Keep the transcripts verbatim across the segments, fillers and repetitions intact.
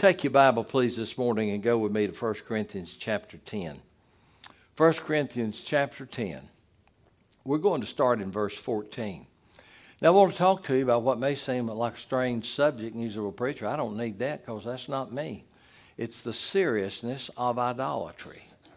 Take your Bible, please, this morning and go with me to First Corinthians chapter ten. First Corinthians chapter ten. We're going to start in verse fourteen. Now, I want to talk to you about what may seem like a strange subject, and you say, well, preacher, I don't need that because that's not me. It's the seriousness of idolatry.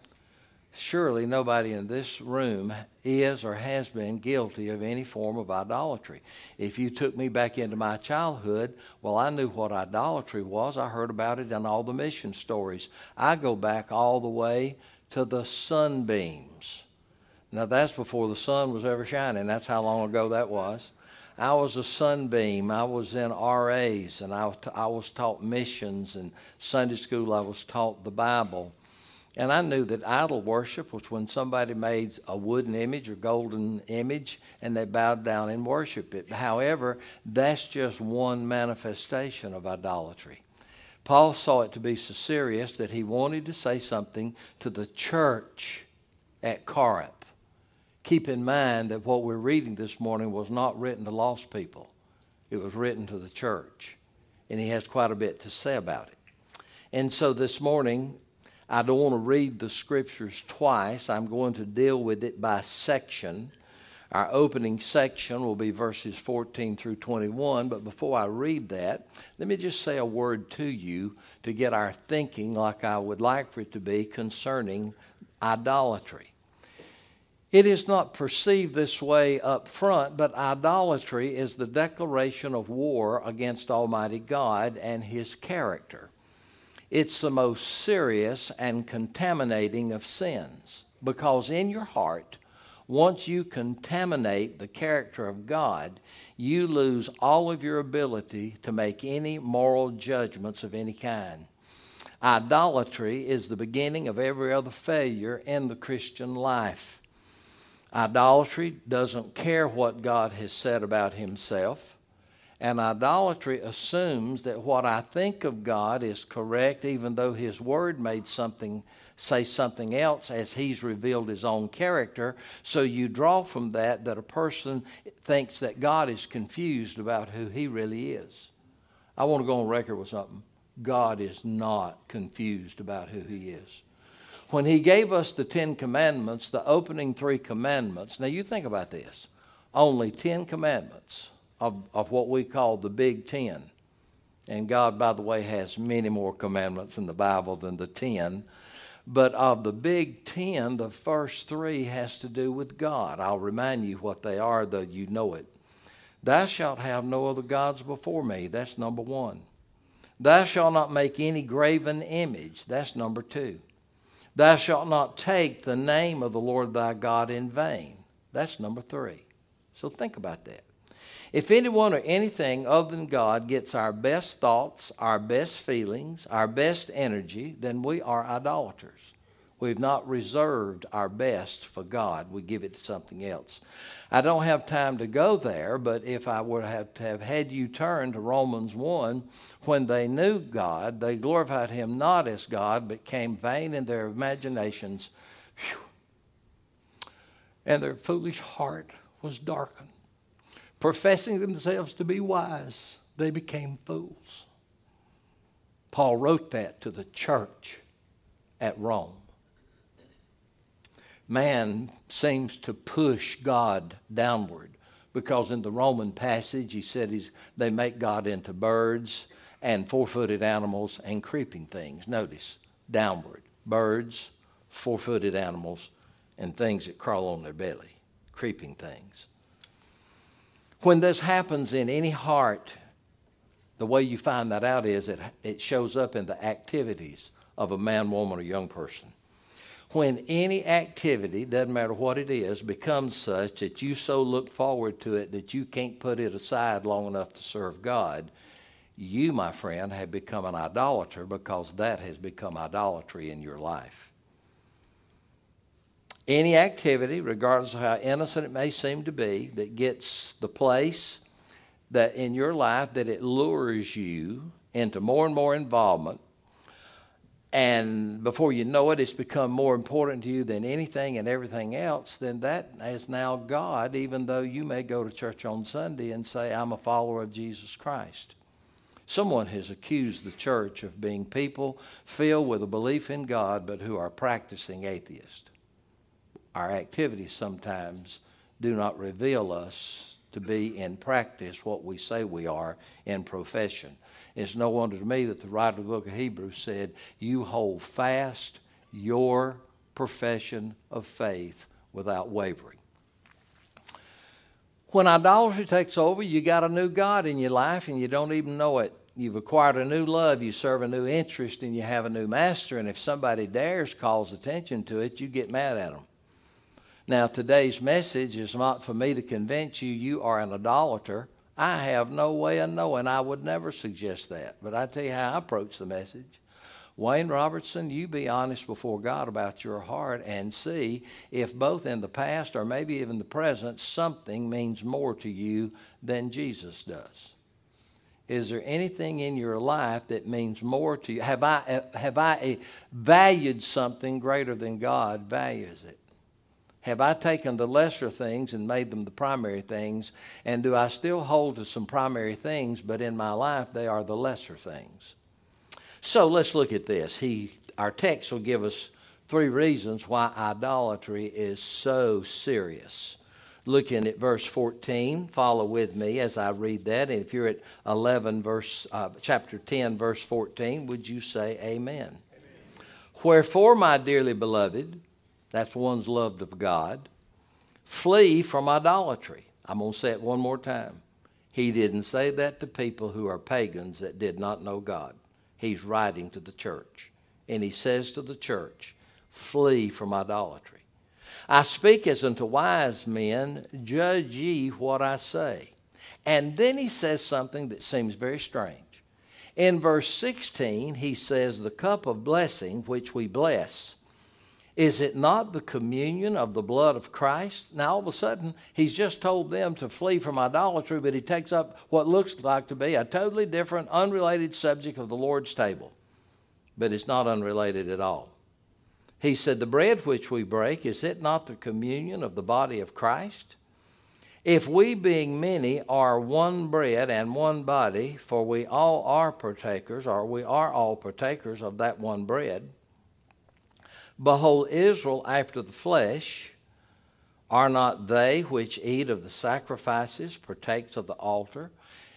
Surely nobody in this room is or has been guilty of any form of idolatry. If you took me back into my childhood, well, I knew what idolatry was. I heard about it in all the mission stories. I go back all the way to the sunbeams. Now, that's before the sun was ever shining. That's how long ago that was. I was a sunbeam. I was in R As, and I, I was taught missions. And Sunday school, I was taught the Bible. And I knew that idol worship was when somebody made a wooden image or golden image and they bowed down and worshiped it. However, that's just one manifestation of idolatry. Paul saw it to be so serious that he wanted to say something to the church at Corinth. Keep in mind that what we're reading this morning was not written to lost people. It was written to the church. And he has quite a bit to say about it. And so this morning, I don't want to read the scriptures twice. I'm going to deal with it by section. Our opening section will be verses fourteen through twenty-one. But before I read that, let me just say a word to you to get our thinking like I would like for it to be concerning idolatry. It is not perceived this way up front, but idolatry is the declaration of war against Almighty God and His character. It's the most serious and contaminating of sins, because in your heart, once you contaminate the character of God, you lose all of your ability to make any moral judgments of any kind. Idolatry is the beginning of every other failure in the Christian life. Idolatry doesn't care what God has said about Himself. And idolatry assumes that what I think of God is correct, even though His Word made something say something else as He's revealed His own character. So you draw from that that a person thinks that God is confused about who He really is. I want to go on record with something. God is not confused about who He is. When He gave us the Ten Commandments, the opening three commandments, now you think about this, only ten commandments. Of, of what we call the Big Ten. And God, by the way, has many more commandments in the Bible than the ten. But of the Big Ten, the first three has to do with God. I'll remind you what they are, though you know it. Thou shalt have no other gods before me. That's number one. Thou shalt not make any graven image. That's number two. Thou shalt not take the name of the Lord thy God in vain. That's number three. So think about that. If anyone or anything other than God gets our best thoughts, our best feelings, our best energy, then we are idolaters. We've not reserved our best for God. We give it to something else. I don't have time to go there, but if I would have to have had you turn to Romans one, when they knew God, they glorified Him not as God, but came vain in their imaginations. Whew. And their foolish heart was darkened. Professing themselves to be wise, they became fools. Paul wrote that to the church at Rome. Man seems to push God downward because in the Roman passage he said he's, they make God into birds and four-footed animals and creeping things. Notice, downward. Birds, four-footed animals, and things that crawl on their belly. Creeping things. When this happens in any heart, the way you find that out is it, it shows up in the activities of a man, woman, or young person. When any activity, doesn't matter what it is, becomes such that you so look forward to it that you can't put it aside long enough to serve God, you, my friend, have become an idolater because that has become idolatry in your life. Any activity, regardless of how innocent it may seem to be, that gets the place that in your life that it lures you into more and more involvement, and before you know it, it's become more important to you than anything and everything else, then that is now God, even though you may go to church on Sunday and say, I'm a follower of Jesus Christ. Someone has accused the church of being people filled with a belief in God but who are practicing atheists. Our activities sometimes do not reveal us to be in practice what we say we are in profession. It's no wonder to me that the writer of the book of Hebrews said, you hold fast your profession of faith without wavering. When idolatry takes over, you got a new God in your life and you don't even know it. You've acquired a new love, you serve a new interest, and you have a new master. And if somebody dares calls attention to it, you get mad at them. Now, today's message is not for me to convince you you are an idolater. I have no way of knowing. I would never suggest that. But I tell you how I approach the message. Wayne Robertson, you be honest before God about your heart and see if both in the past or maybe even the present, something means more to you than Jesus does. Is there anything in your life that means more to you? Have I, have I valued something greater than God values it? Have I taken the lesser things and made them the primary things? And do I still hold to some primary things, but in my life they are the lesser things? So let's look at this. He, our text will give us three reasons why idolatry is so serious. Looking at verse fourteen, follow with me as I read that. And if you're at eleven, verse uh, chapter ten, verse fourteen, would you say amen? Amen? Wherefore, my dearly beloved, that's one's loved of God, flee from idolatry. I'm going to say it one more time. He didn't say that to people who are pagans that did not know God. He's writing to the church. And he says to the church, flee from idolatry. I speak as unto wise men, judge ye what I say. And then he says something that seems very strange. In verse sixteen, he says, the cup of blessing which we bless, is it not the communion of the blood of Christ? Now, all of a sudden, he's just told them to flee from idolatry, but he takes up what looks like to be a totally different, unrelated subject of the Lord's table. But it's not unrelated at all. He said, the bread which we break, is it not the communion of the body of Christ? If we, being many, are one bread and one body, for we all are partakers, or we are all partakers of that one bread, behold, Israel after the flesh, are not they which eat of the sacrifices, partakes of the altar?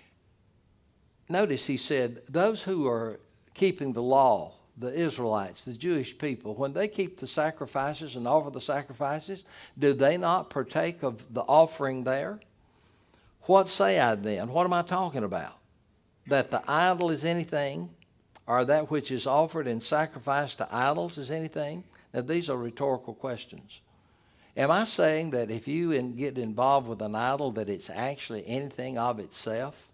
Notice he said, those who are keeping the law, the Israelites, the Jewish people, when they keep the sacrifices and offer the sacrifices, do they not partake of the offering there? What say I then? What am I talking about? That the idol is anything, or that which is offered in sacrifice to idols is anything? Now, these are rhetorical questions. Am I saying that if you in, get involved with an idol that it's actually anything of itself?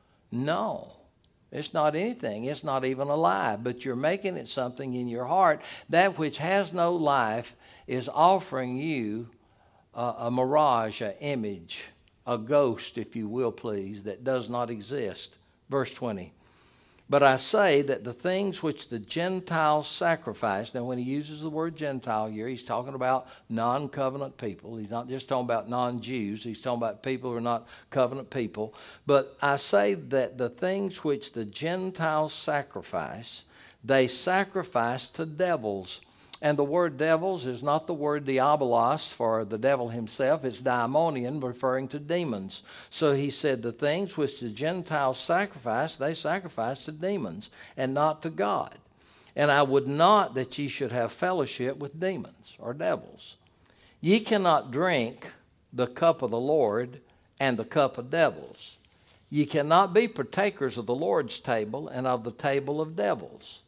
No. It's not anything. It's not even alive. But you're making it something in your heart. That which has no life is offering you a, a mirage, an image, a ghost, if you will, please, that does not exist. Verse twenty. But I say that the things which the Gentiles sacrifice, now when he uses the word Gentile here, he's talking about non-covenant people. He's not just talking about non-Jews. He's talking about people who are not covenant people. But I say that the things which the Gentiles sacrifice, they sacrifice to devils. And the word devils is not the word diabolos for the devil himself. It's daimonion, referring to demons. So he said the things which the Gentiles sacrifice, they sacrifice to demons and not to God. And I would not that ye should have fellowship with demons or devils. Ye cannot drink the cup of the Lord and the cup of devils. Ye cannot be partakers of the Lord's table and of the table of devils.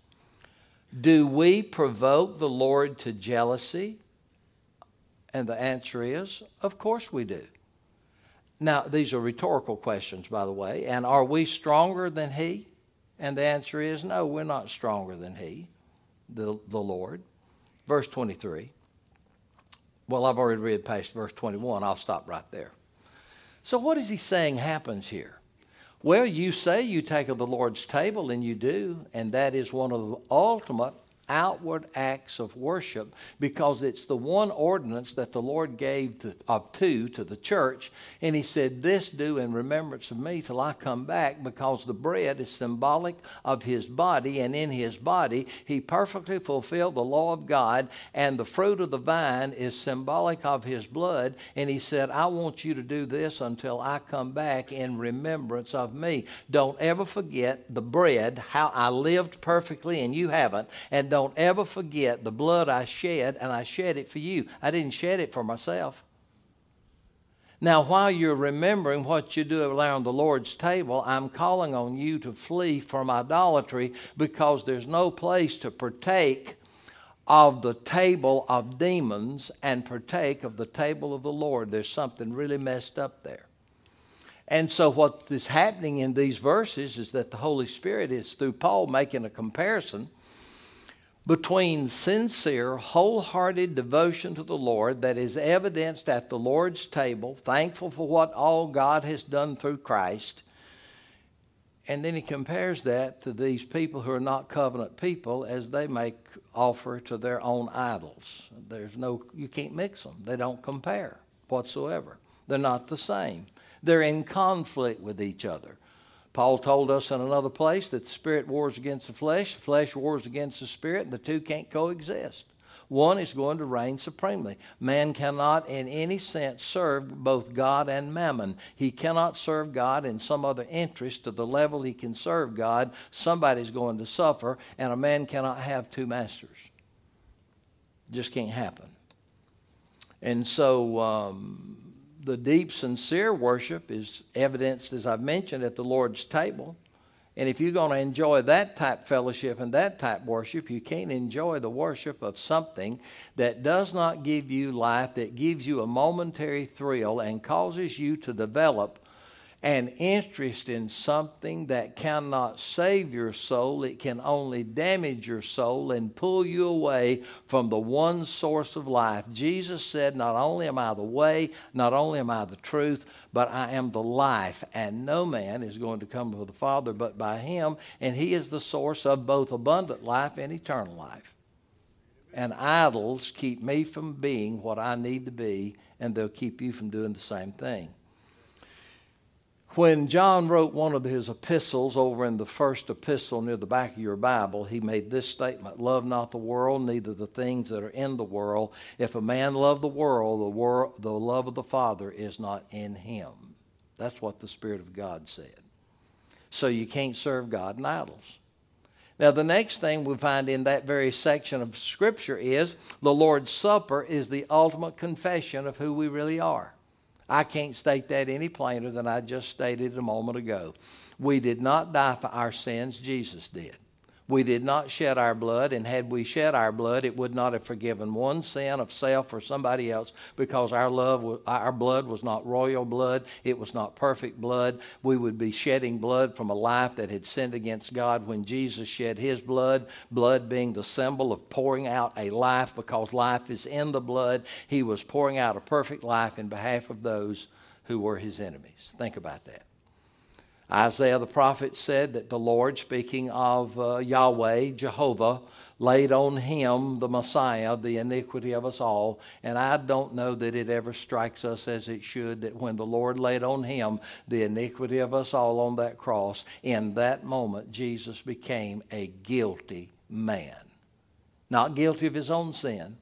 Do we provoke the Lord to jealousy? And the answer is, of course we do. Now, these are rhetorical questions, by the way. And are we stronger than he? And the answer is, no, we're not stronger than he, the, the Lord. Verse twenty-three. Well, I've already read past verse twenty-one. I'll stop right there. So what is he saying happens here? Well, you say you take of the Lord's table, and you do, and that is one of the ultimate outward acts of worship, because it's the one ordinance that the Lord gave to, of two to the church. And he said, this do in remembrance of me till I come back, because the bread is symbolic of his body, and in his body he perfectly fulfilled the law of God, and the fruit of the vine is symbolic of his blood. And he said, I want you to do this until I come back in remembrance of me. Don't ever forget the bread, how I lived perfectly and you haven't. And don't ever forget the blood I shed, and I shed it for you. I didn't shed it for myself. Now, while you're remembering what you do around the Lord's table, I'm calling on you to flee from idolatry, because there's no place to partake of the table of demons and partake of the table of the Lord. There's something really messed up there. And so what is happening in these verses is that the Holy Spirit is, through Paul, making a comparison between sincere, wholehearted devotion to the Lord that is evidenced at the Lord's table, thankful for what all God has done through Christ. And then he compares that to these people who are not covenant people as they make offer to their own idols. There's no, you can't mix them. They don't compare whatsoever. They're not the same. They're in conflict with each other. Paul told us in another place that the spirit wars against the flesh, the flesh wars against the spirit, and the two can't coexist. One is going to reign supremely. Man cannot in any sense serve both God and mammon. He cannot serve God in some other interest to the level he can serve God. Somebody's going to suffer, and a man cannot have two masters. Just can't happen. And so um, the deep, sincere worship is evidenced, as I've mentioned, at the Lord's table. And if you're going to enjoy that type fellowship and that type worship, you can't enjoy the worship of something that does not give you life, that gives you a momentary thrill and causes you to develop an interest in something that cannot save your soul. It can only damage your soul and pull you away from the one source of life. Jesus said, not only am I the way, not only am I the truth, but I am the life, and no man is going to come to the Father but by him, and he is the source of both abundant life and eternal life. And idols keep me from being what I need to be, and they'll keep you from doing the same thing. When John wrote one of his epistles, over in the first epistle near the back of your Bible, he made this statement: love not the world, neither the things that are in the world. If a man love the world, the, world, the love of the Father is not in him. That's what the Spirit of God said. So you can't serve God in idols. Now, the next thing we find in that very section of Scripture is the Lord's Supper is the ultimate confession of who we really are. I can't state that any plainer than I just stated a moment ago. We did not die for our sins. Jesus did. We did not shed our blood, and had we shed our blood, it would not have forgiven one sin of self or somebody else, because our love, was, our blood was not royal blood. It was not perfect blood. We would be shedding blood from a life that had sinned against God when Jesus shed his blood, blood being the symbol of pouring out a life, because life is in the blood. He was pouring out a perfect life in behalf of those who were his enemies. Think about that. Isaiah the prophet said that the Lord, speaking of uh, Yahweh, Jehovah, laid on him, the Messiah, the iniquity of us all. And I don't know that it ever strikes us as it should, that when the Lord laid on him the iniquity of us all on that cross, in that moment Jesus became a guilty man. Not guilty of his own sin,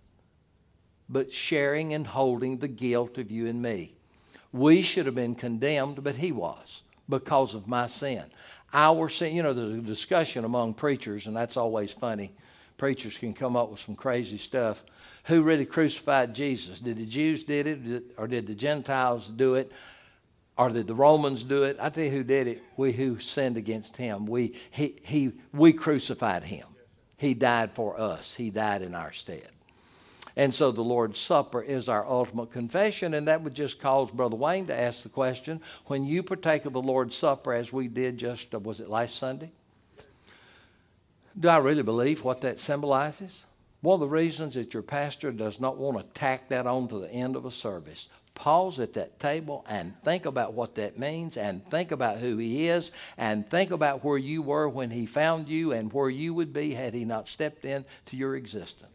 but sharing and holding the guilt of you and me. We should have been condemned, but he was, because of my sin. Our sin, you know, there's a discussion among preachers, and that's always funny. Preachers can come up with some crazy stuff. Who really crucified Jesus? Did the Jews did it, or did the Gentiles do it, or did the Romans do it? I tell you who did it. We who sinned against him. We he he we crucified him. He died for us. He died in our stead. And so the Lord's Supper is our ultimate confession, and that would just cause Brother Wayne to ask the question, when you partake of the Lord's Supper, as we did just, was it last Sunday? Do I really believe what that symbolizes? One of the reasons that your pastor does not want to tack that on to the end of a service. Pause at that table and think about what that means, and think about who he is, and think about where you were when he found you and where you would be had he not stepped into your existence.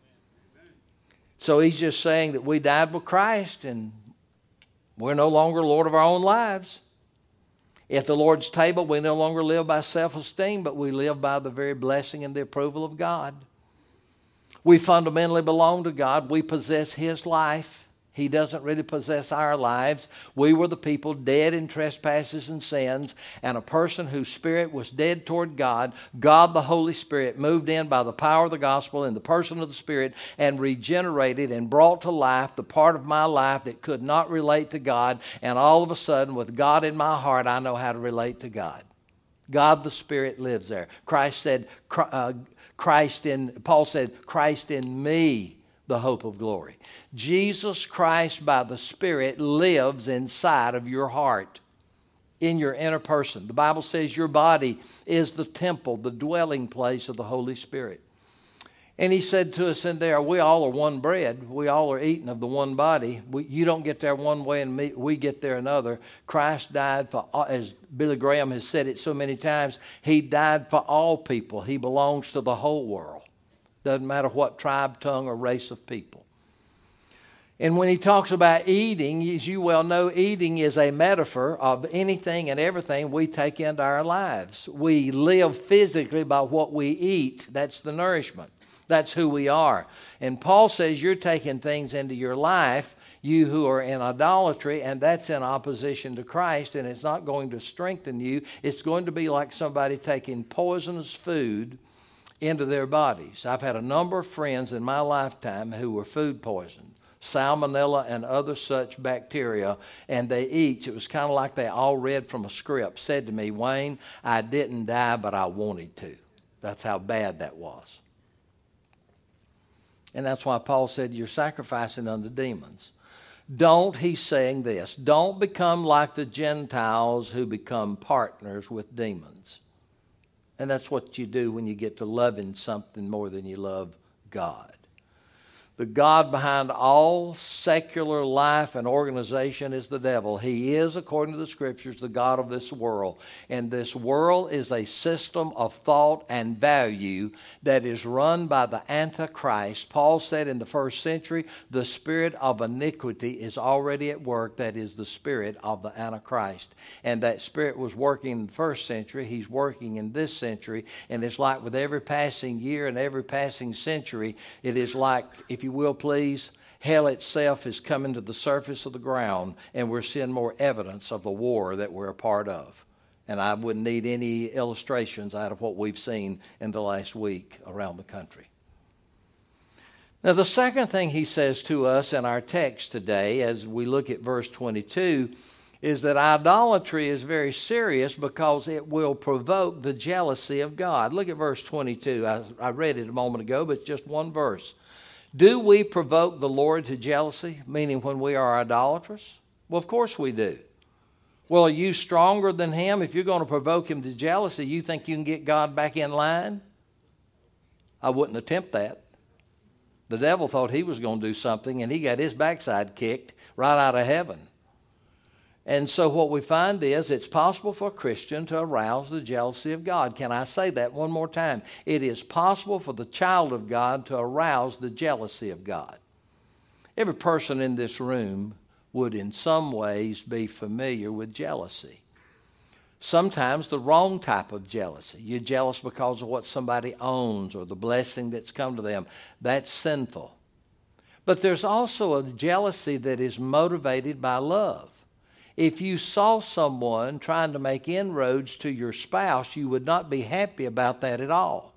So he's just saying that we died with Christ and we're no longer Lord of our own lives. At the Lord's table, we no longer live by self-esteem, but we live by the very blessing and the approval of God. We fundamentally belong to God. We possess his life. He doesn't really possess our lives. We were the people dead in trespasses and sins, and a person whose spirit was dead toward God, God the Holy Spirit, moved in by the power of the gospel in the person of the Spirit and regenerated and brought to life the part of my life that could not relate to God. And all of a sudden, with God in my heart, I know how to relate to God. God the Spirit lives there. Christ said, uh, Christ in, Paul said, Christ in me, the hope of glory. Jesus Christ by the Spirit lives inside of your heart, in your inner person. The Bible says your body is the temple, the dwelling place of the Holy Spirit. And he said to us in there, we all are one bread. We all are eating of the one body. We, you don't get there one way and me, we get there another. Christ died for, as Billy Graham has said it so many times, he died for all people. He belongs to the whole world. Doesn't matter what tribe, tongue, or race of people. And when he talks about eating, as you well know, eating is a metaphor of anything and everything we take into our lives. We live physically by what we eat. That's the nourishment. That's who we are. And Paul says you're taking things into your life, you who are in idolatry, and that's in opposition to Christ, and it's not going to strengthen you. It's going to be like somebody taking poisonous food into their bodies. I've had a number of friends in my lifetime who were food poisoned, salmonella and other such bacteria, and they each, it was kind of like they all read from a script, said to me, Wayne, I didn't die, but I wanted to. That's how bad that was. And that's why Paul said you're sacrificing unto demons. Don't, he's saying this, don't become like the Gentiles who become partners with demons. And that's what you do when you get to loving something more than you love God. The God behind all secular life and organization is the devil. He is, according to the Scriptures, the God of this world. And this world is a system of thought and value that is run by the Antichrist. Paul said in the first century, the spirit of iniquity is already at work. That is the spirit of the Antichrist. And that spirit was working in the first century. He's working in this century. And it's like with every passing year and every passing century, it is like, if you will please, hell itself is coming to the surface of the ground, and we're seeing more evidence of the war that we're a part of. And I wouldn't need any illustrations out of what we've seen in the last week around the country. Now, the second thing he says to us in our text today, as we look at verse twenty-two, is that idolatry is very serious because it will provoke the jealousy of God. Look at verse twenty-two. I, I read it a moment ago, but it's just one verse. Do we provoke the Lord to jealousy, meaning when we are idolatrous? Well, of course we do. Well, are you stronger than him? If you're going to provoke him to jealousy, you think you can get God back in line? I wouldn't attempt that. The devil thought he was going to do something, and he got his backside kicked right out of heaven. And so what we find is it's possible for a Christian to arouse the jealousy of God. Can I say that one more time? It is possible for the child of God to arouse the jealousy of God. Every person in this room would in some ways be familiar with jealousy. Sometimes the wrong type of jealousy. You're jealous because of what somebody owns or the blessing that's come to them. That's sinful. But there's also a jealousy that is motivated by love. If you saw someone trying to make inroads to your spouse, you would not be happy about that at all.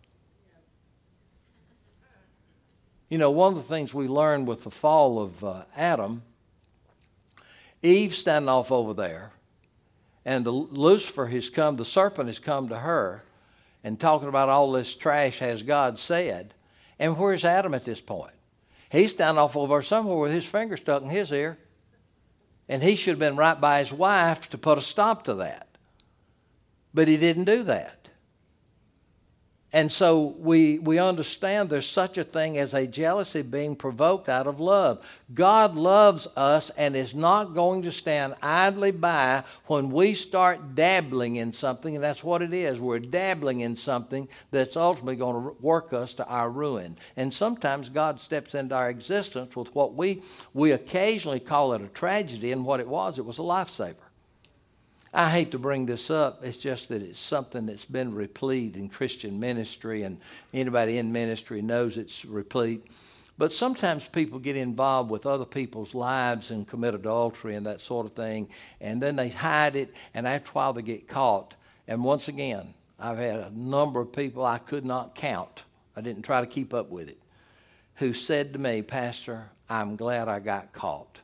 You know, one of the things we learned with the fall of uh, Adam, Eve standing off over there, and the Lucifer has come, the serpent has come to her, and talking about all this trash has God said. And where's Adam at this point? He's standing off over somewhere with his finger stuck in his ear. And he should have been right by his wife to put a stop to that. But he didn't do that. And so we, we understand there's such a thing as a jealousy being provoked out of love. God loves us and is not going to stand idly by when we start dabbling in something, and that's what it is. We're dabbling in something that's ultimately going to work us to our ruin. And sometimes God steps into our existence with what we, we occasionally call it a tragedy, and what it was, it was a lifesaver. I hate to bring this up. It's just that it's something that's been replete in Christian ministry, and anybody in ministry knows it's replete. But sometimes people get involved with other people's lives and commit adultery and that sort of thing, and then they hide it, and after a while they get caught. And once again, I've had a number of people I could not count. I didn't try to keep up with it, who said to me, "Pastor, I'm glad I got caught.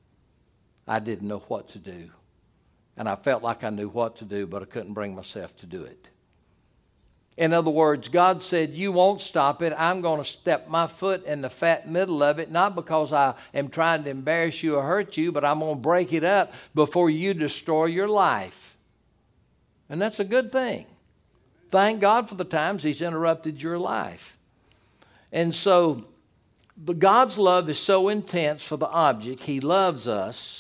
I didn't know what to do. And I felt like I knew what to do, but I couldn't bring myself to do it." In other words, God said, "You won't stop it. I'm going to step my foot in the fat middle of it, not because I am trying to embarrass you or hurt you, but I'm going to break it up before you destroy your life." And that's a good thing. Thank God for the times He's interrupted your life. And so, the God's love is so intense for the object. He loves us.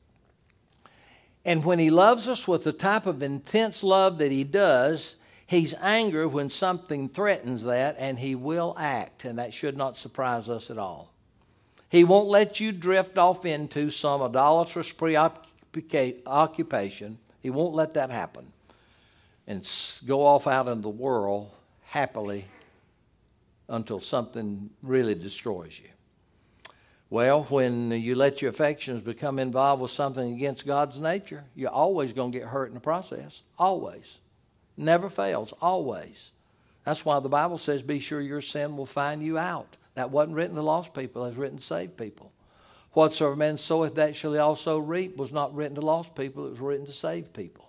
And when He loves us with the type of intense love that He does, He's angry when something threatens that, and He will act. And that should not surprise us at all. He won't let you drift off into some idolatrous preoccupation. He won't let that happen. And go off out in the world happily until something really destroys you. Well, when you let your affections become involved with something against God's nature, you're always going to get hurt in the process. Always. Never fails. Always. That's why the Bible says, "Be sure your sin will find you out." That wasn't written to lost people. It was written to saved people. "Whatsoever man soweth, that shall he also reap" was not written to lost people. It was written to saved people.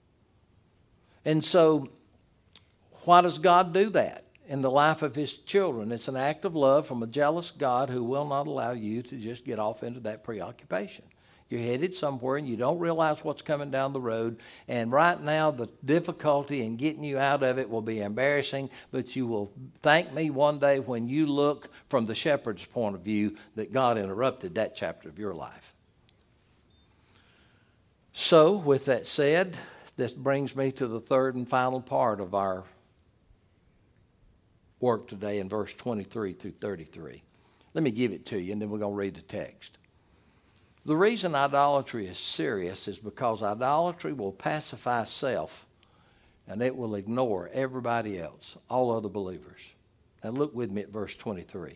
And so, why does God do that in the life of His children? It's an act of love from a jealous God who will not allow you to just get off into that preoccupation. You're headed somewhere and you don't realize what's coming down the road. And right now, the difficulty in getting you out of it will be embarrassing, but you will thank me one day when you look from the shepherd's point of view that God interrupted that chapter of your life. So, with that said, this brings me to the third and final part of our work today in verse twenty-three through thirty-three. Let me give it to you, and then we're going to read the text. The reason idolatry is serious is because idolatry will pacify self, and it will ignore everybody else, all other believers. Now look with me at verse twenty-three.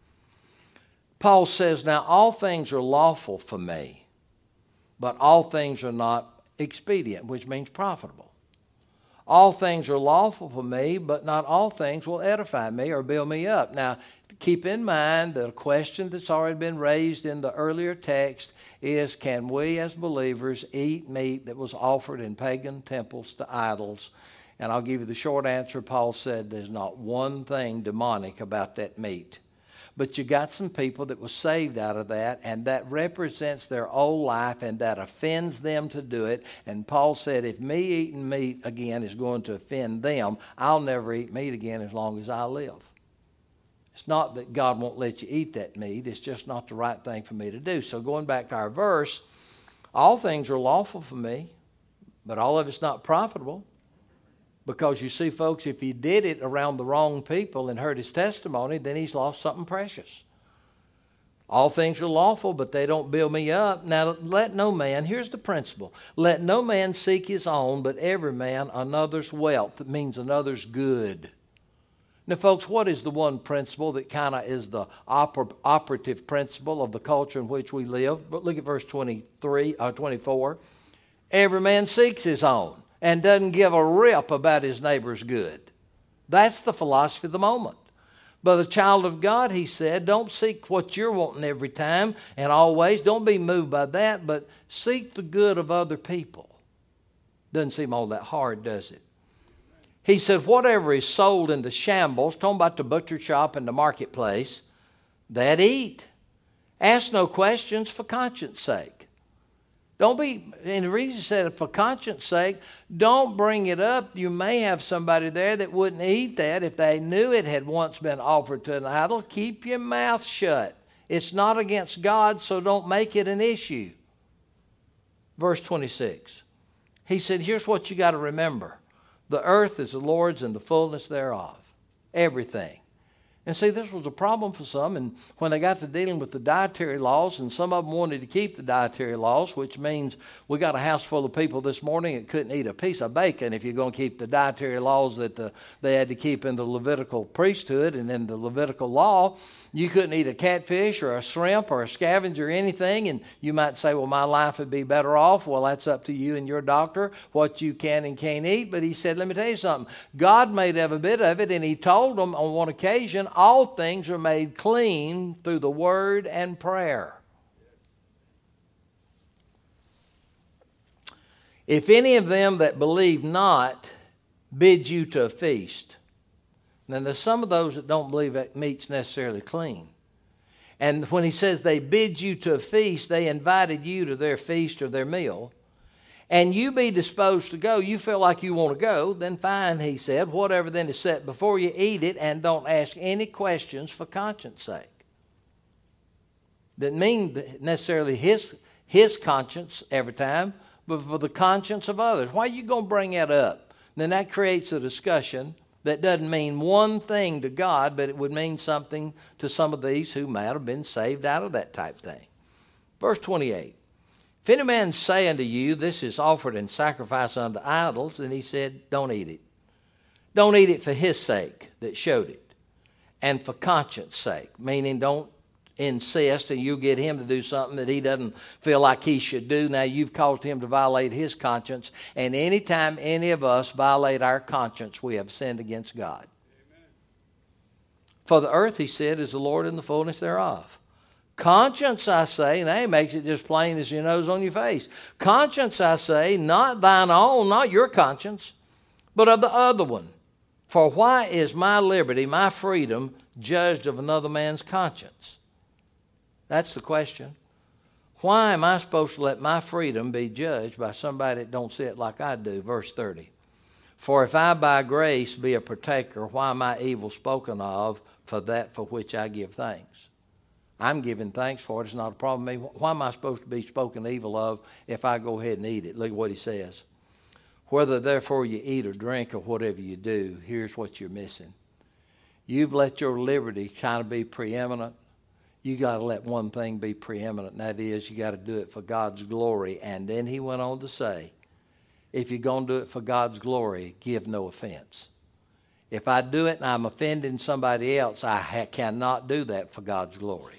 Paul says, "Now all things are lawful for me, but all things are not expedient," which means profitable. "All things are lawful for me, but not all things will edify me or build me up." Now, keep in mind the question that's already been raised in the earlier text is, can we as believers eat meat that was offered in pagan temples to idols? And I'll give you the short answer. Paul said there's not one thing demonic about that meat. But you got some people that were saved out of that, and that represents their old life, and that offends them to do it. And Paul said, if me eating meat again is going to offend them, I'll never eat meat again as long as I live. It's not that God won't let you eat that meat. It's just not the right thing for me to do. So going back to our verse, all things are lawful for me, but all of it's not profitable. Because you see, folks, if he did it around the wrong people and heard his testimony, then he's lost something precious. All things are lawful, but they don't build me up. Now, let no man, here's the principle, let no man seek his own, but every man another's wealth. It means another's good. Now, folks, what is the one principle that kind of is the oper- operative principle of the culture in which we live? But look at verse twenty-three, or twenty-four. Every man seeks his own and doesn't give a rip about his neighbor's good. That's the philosophy of the moment. But the child of God, he said, don't seek what you're wanting every time and always. Don't be moved by that, but seek the good of other people. Doesn't seem all that hard, does it? He said, whatever is sold in the shambles, talking about the butcher shop and the Don't be, and the reason he said it for conscience sake, don't bring it up. You may have somebody there that wouldn't eat that if they knew it had once been offered to an idol. Keep your mouth shut. It's not against God, so don't make it an issue. Verse twenty-six. He said, here's what you got to remember. The earth is the Lord's and the fullness thereof. Everything. And see, this was a problem for some, and when they got to dealing with the dietary laws, and some of them wanted to keep the dietary laws, which means we got a house full of people this morning that couldn't eat a piece of bacon if you're going to keep the dietary laws that the, they had to keep in the Levitical priesthood and in the Levitical law. You couldn't eat a catfish or a shrimp or a scavenger or anything, and you might say, well, my life would be better off. Well, that's up to you and your doctor, what you can and can't eat. But he said, let me tell you something. God made every bit of it, and he told them on one occasion, all things are made clean through the word and prayer. If any of them that believe not bid you to a feast. Now, there's some of those that don't believe that meat's necessarily clean. And when he says they bid you to a feast, they invited you to their feast or their meal. And you be disposed to go, you feel like you want to go, then fine, he said. Whatever then is set before you, eat it, and don't ask any questions for conscience sake. Doesn't mean necessarily his, his conscience every time, but for the conscience of others. Why are you going to bring that up? Then that creates a discussion that doesn't mean one thing to God, but it would mean something to some of these who might have been saved out of that type thing. Verse twenty-eight. If any man say unto you, this is offered in sacrifice unto idols, then he said, don't eat it. Don't eat it for his sake that showed it, and for conscience sake, meaning don't insist and you get him to do something that he doesn't feel like he should do. Now you've caused him to violate his conscience, and anytime any of us violate our conscience, we have sinned against God. Amen. For the earth, he said, is the Lord and the fullness thereof. Conscience, I say, and that makes it just plain as your nose on your face. Conscience, I say, not thine own, not your conscience, but of the other one. For why is my liberty, my freedom, judged of another man's conscience? That's the question. Why am I supposed to let my freedom be judged by somebody that don't see it like I do? Verse thirty. For if I by grace be a partaker, why am I evil spoken of for that for which I give thanks? I'm giving thanks for it. It's not a problem with me. Why am I supposed to be spoken evil of if I go ahead and eat it? Look at what he says. Whether therefore you eat or drink or whatever you do, here's what you're missing. You've let your liberty kind of be preeminent. You got to let one thing be preeminent, and that is you got to do it for God's glory. And then he went on to say, if you're going to do it for God's glory, give no offense. If I do it and I'm offending somebody else, I ha- cannot do that for God's glory.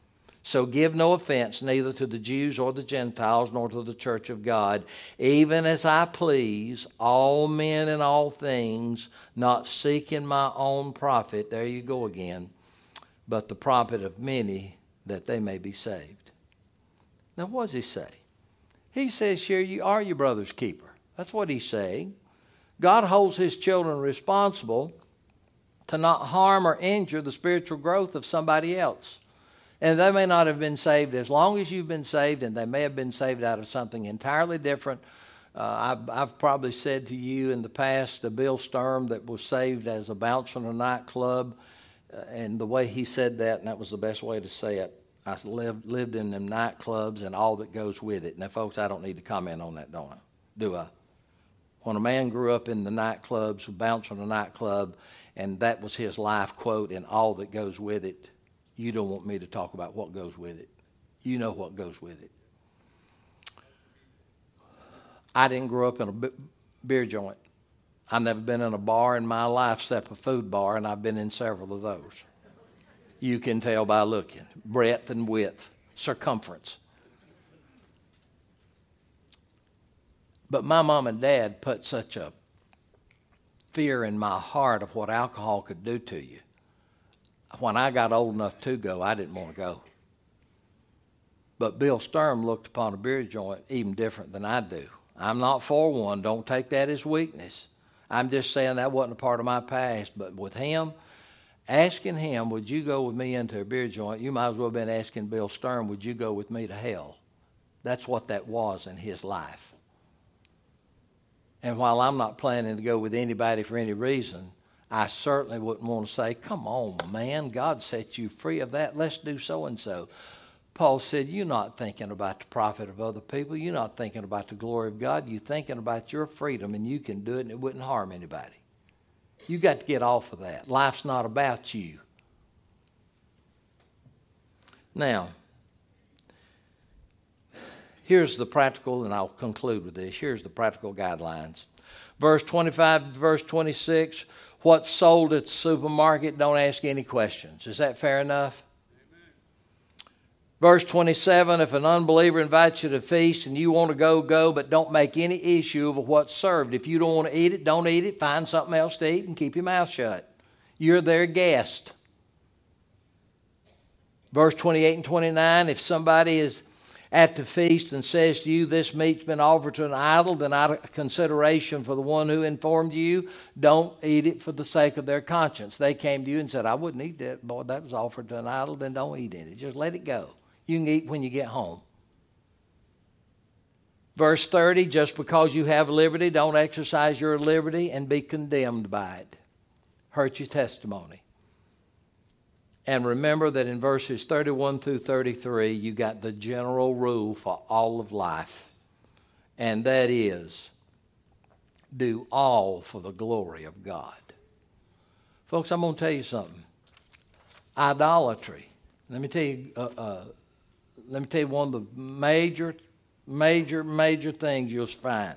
So give no offense, neither to the Jews or the Gentiles, nor to the church of God, even as I please all men in all things, not seeking my own profit. There you go again. But the profit of many, that they may be saved. Now, what does he say? He says here, you are your brother's keeper. That's what he's saying. God holds his children responsible to not harm or injure the spiritual growth of somebody else. And they may not have been saved as long as you've been saved, and they may have been saved out of something entirely different. Uh, I've, I've probably said to you in the past, uh, Bill Sturm that was saved as a bouncer in a nightclub, uh, and the way he said that, and that was the best way to say it, I lived, lived in them nightclubs and all that goes with it. Now, folks, I don't need to comment on that, don't I? Do I? When a man grew up in the nightclubs, bouncing a nightclub, and that was his life quote and all that goes with it, you don't want me to talk about what goes with it. You know what goes with it. I didn't grow up in a beer joint. I've never been in a bar in my life except a food bar, and I've been in several of those. You can tell by looking. Breadth and width, circumference. But my mom and dad put such a fear in my heart of what alcohol could do to you. When I got old enough to go, I didn't want to go. But Bill Sturm looked upon a beer joint even different than I do. I'm not for one. Don't take that as weakness. I'm just saying that wasn't a part of my past. But with him, asking him, would you go with me into a beer joint, you might as well have been asking Bill Sturm, would you go with me to hell? That's what that was in his life. And while I'm not planning to go with anybody for any reason, I certainly wouldn't want to say, come on, man, God set you free of that. Let's do so-and-so. Paul said, you're not thinking about the profit of other people. You're not thinking about the glory of God. You're thinking about your freedom, and you can do it, and it wouldn't harm anybody. You got to get off of that. Life's not about you. Now, here's the practical, and I'll conclude with this. Here's the practical guidelines. Verse twenty-five, verse twenty-six, what's sold at the supermarket, don't ask any questions. Is that fair enough? Amen. Verse twenty-seven, if an unbeliever invites you to a feast and you want to go, go, but don't make any issue of what's served. If you don't want to eat it, don't eat it. Find something else to eat and keep your mouth shut. You're their guest. Verse twenty-eight and twenty-nine, if somebody is at the feast and says to you, this meat's been offered to an idol, then out of consideration for the one who informed you, don't eat it for the sake of their conscience. They came to you and said, I wouldn't eat that. Boy, that was offered to an idol, then don't eat it. Just let it go. You can eat when you get home. Verse thirty, just because you have liberty, don't exercise your liberty and be condemned by it. Hurt your testimony. And remember that in verses thirty-one through thirty-three, you got the general rule for all of life. And that is, do all for the glory of God. Folks, I'm going to tell you something. Idolatry. Let me tell you, uh, uh, let me tell you one of the major, major, major things you'll find.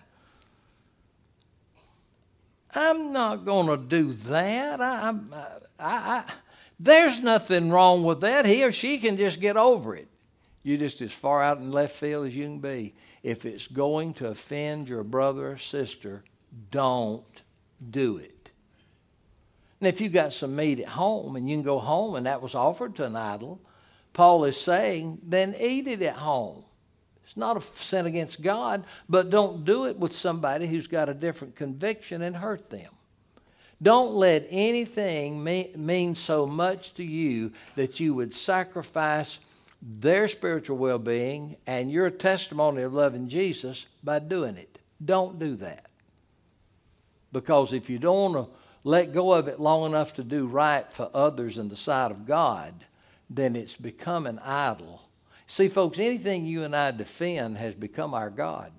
I'm not going to do that. I, I'm, I, I, there's nothing wrong with that. He or she can just get over it. You're just as far out in left field as you can be. If it's going to offend your brother or sister, don't do it. And if you got some meat at home and you can go home and that was offered to an idol, Paul is saying, then eat it at home. It's not a sin against God, but don't do it with somebody who's got a different conviction and hurt them. Don't let anything mean, mean so much to you that you would sacrifice their spiritual well-being and your testimony of loving Jesus by doing it. Don't do that. Because if you don't want to let go of it long enough to do right for others in the sight of God, then it's become an idol. See, folks, anything you and I defend has become our God.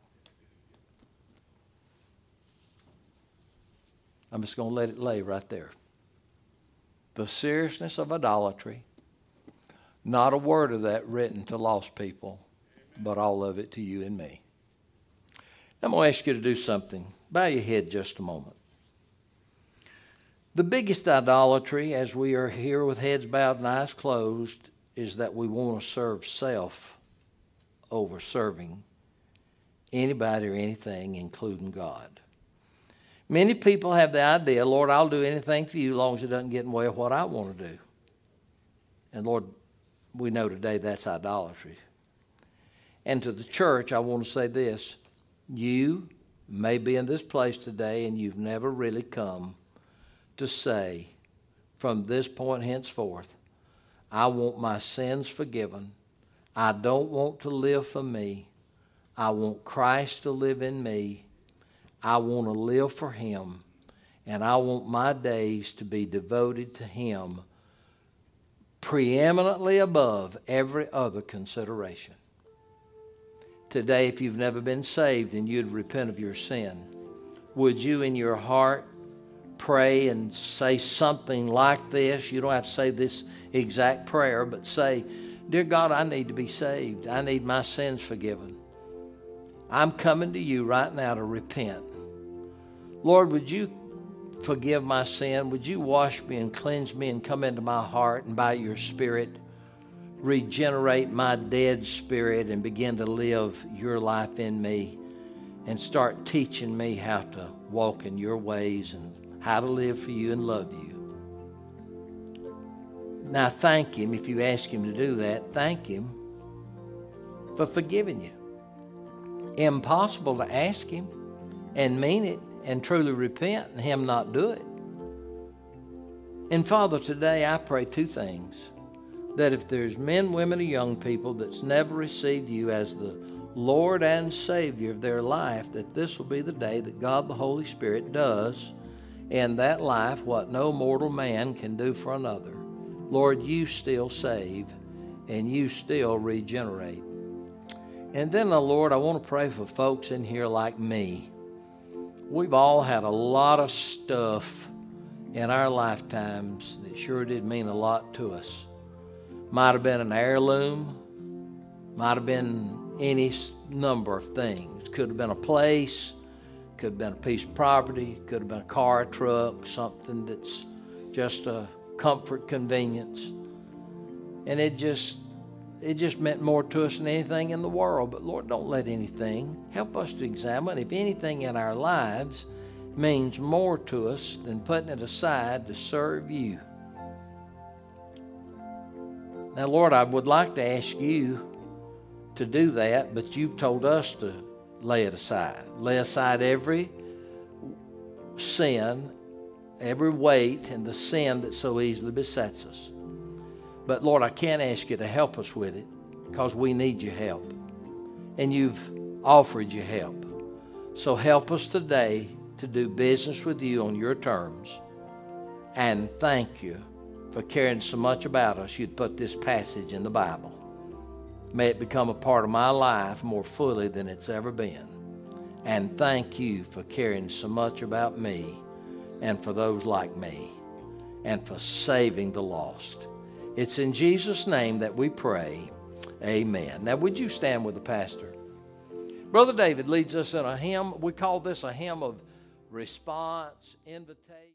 I'm just going to let it lay right there. The seriousness of idolatry, not a word of that written to lost people, but all of it to you and me. I'm going to ask you to do something. Bow your head just a moment. The biggest idolatry, as we are here with heads bowed and eyes closed, is that we want to serve self over serving anybody or anything, including God. Many people have the idea, Lord, I'll do anything for you as long as it doesn't get in the way of what I want to do. And Lord, we know today that's idolatry. And to the church, I want to say this. You may be in this place today and you've never really come to say, from this point henceforth, I want my sins forgiven. I don't want to live for me. I want Christ to live in me. I want to live for Him, and I want my days to be devoted to Him preeminently above every other consideration. Today, if you've never been saved and you'd repent of your sin, would you in your heart pray and say something like this? You don't have to say this exact prayer, but say, Dear God, I need to be saved. I need my sins forgiven. I'm coming to you right now to repent. Lord, would you forgive my sin? Would you wash me and cleanse me and come into my heart, and by your Spirit regenerate my dead spirit and begin to live your life in me and start teaching me how to walk in your ways and how to live for you and love you. Now thank Him. If you ask Him to do that, thank Him for forgiving you. Impossible to ask Him and mean it and truly repent and Him not do it. And Father, today I pray two things. That if there's men, women, or young people that's never received you as the Lord and Savior of their life, that this will be the day that God the Holy Spirit does in that life what no mortal man can do for another. Lord, you still save and you still regenerate. And then, uh, Lord, I want to pray for folks in here like me. We've all had a lot of stuff in our lifetimes that sure did mean a lot to us. Might have been an heirloom, might have been any number of things. Could have been a place, could have been a piece of property, could have been a car, a truck, something that's just a comfort, convenience. And it just it just meant more to us than anything in the world. But Lord, don't let anything, help us to examine if anything in our lives means more to us than putting it aside to serve you. Now, Lord, I would like to ask you to do that, but you've told us to lay it aside. Lay aside every sin, every weight, and the sin that so easily besets us. But Lord, I can't ask you to help us with it because we need your help. And you've offered your help. So help us today to do business with you on your terms. And thank you for caring so much about us. You'd put this passage in the Bible. May it become a part of my life more fully than it's ever been. And thank you for caring so much about me and for those like me and for saving the lost. It's in Jesus' name that we pray. Amen. Now, would you stand with the pastor? Brother David leads us in a hymn. We call this a hymn of response, invitation.